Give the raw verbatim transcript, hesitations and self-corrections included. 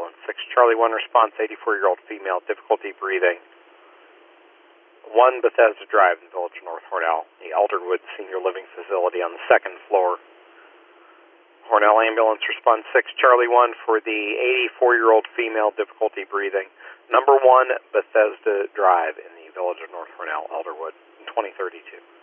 ambulance. six Charlie one response, eighty-four-year-old female, difficulty breathing. one Bethesda Drive in Village of North Hornell, the Elderwood Senior Living Facility on the second floor. Hornell ambulance response six Charlie one for the eighty-four-year-old female, difficulty breathing. Number one Bethesda Drive in the Village of North Hornell, Elderwood, twenty thirty-two.